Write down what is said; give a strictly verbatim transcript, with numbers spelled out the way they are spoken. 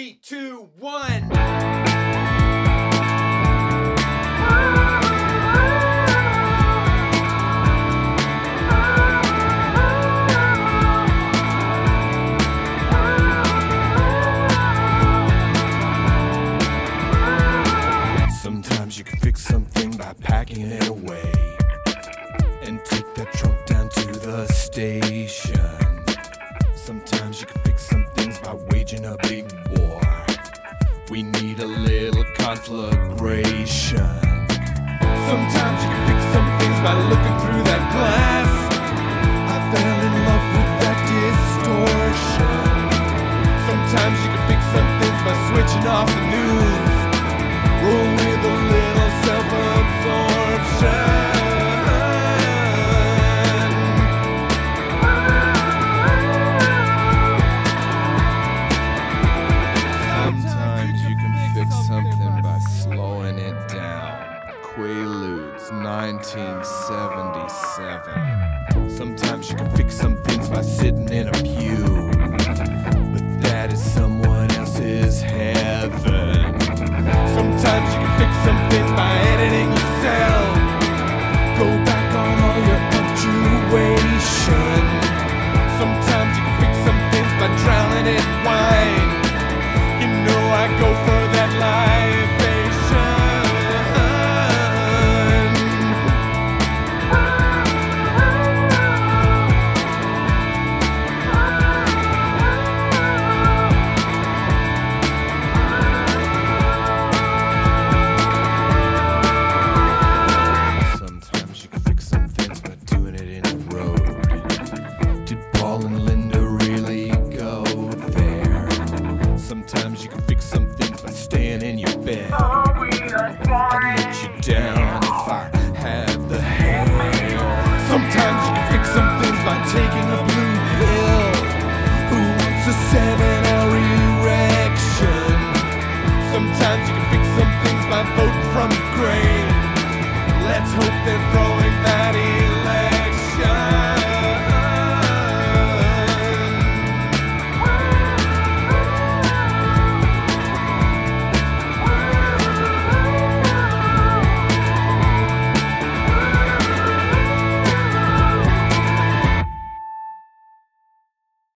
Three, two, one. Sometimes you can fix something by packing it away and take that trunk down to the station. Sometimes you can fix some things by waging a big war. We need a little conflagration. Sometimes you can fix some things by looking through that glass. I fell in love with that distortion. Sometimes you can fix some things by switching off the news. Roll with a little self-absorption. Sometimes you can fix something by slowing it down. Quaaludes, nineteen seventy-seven. Sometimes you can fix some things by sitting in a pew, but that is someone else's heaven. Sometimes you can fix some things by editing yourself. Go back on all your punctuation. Sometimes you can fix some things by drowning in wine. You know I go for that libation. Sometimes you can fix some things by doing it in the road. Did Paul and Linda really go there? Sometimes you can fix some things by staying in your bed. I'd let you down if I had the hair. Sometimes you can fix some things by taking a blue pill. Who wants a seven-hour erection? Sometimes you can fix some things by voting from Ukraine. Let's hope they're from